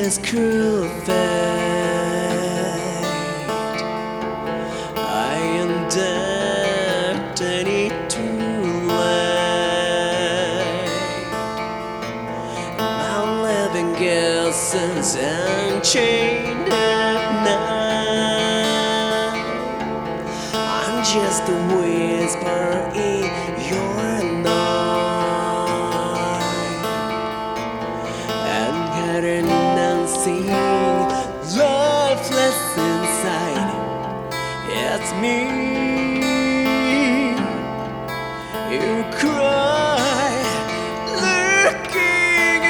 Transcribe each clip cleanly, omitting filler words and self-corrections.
this cruel fate. I am destined too late. My living guesses unchained up now. I'm just a whisper in your announcing lifeless inside. It's me. You cry, looking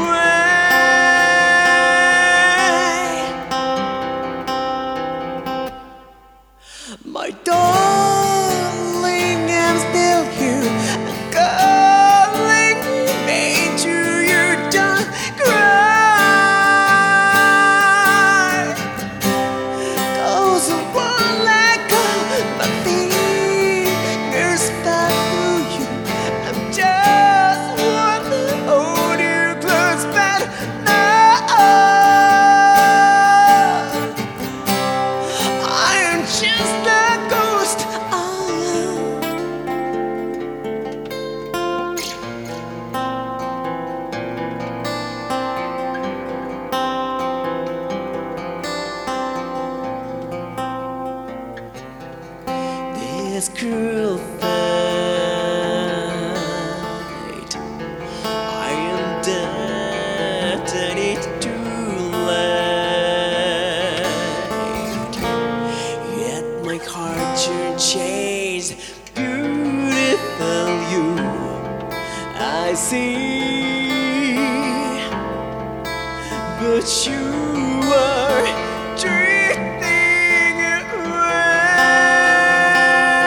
away. My darling, I'm still here. Calling me to you, don't cry. 'Cause I won't let go. My fingers stuck to you. I'm just wanna hold you close, but no, I am just a ghost. This cruel fate, I am destined too late. Yet my heart should change. Beautiful you, I see, but you are drifting away.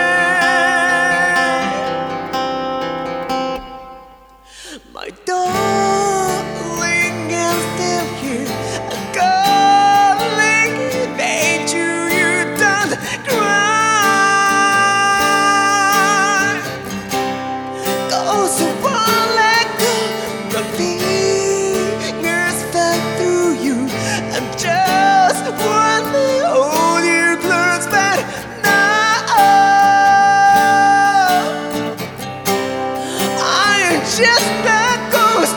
My darling, I'm still here. I'm calling, beg you, you don't cry. 'Cause I won't let go. My fingers stuck through you. I'm just wanna hold you close, but no, I am just a ghost.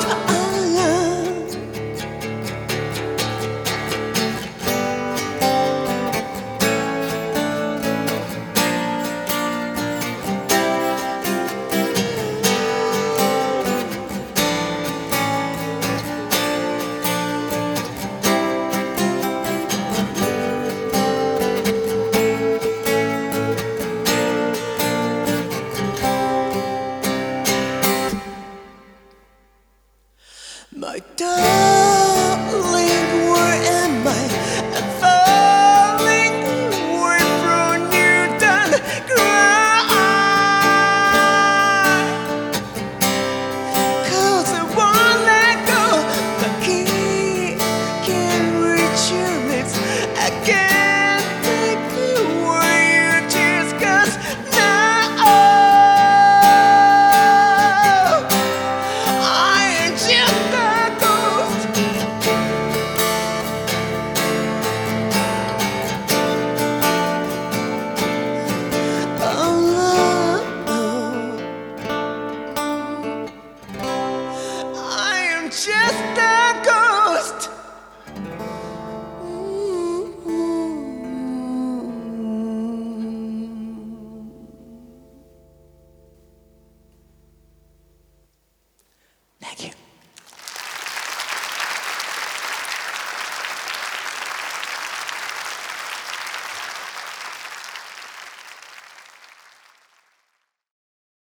My darling.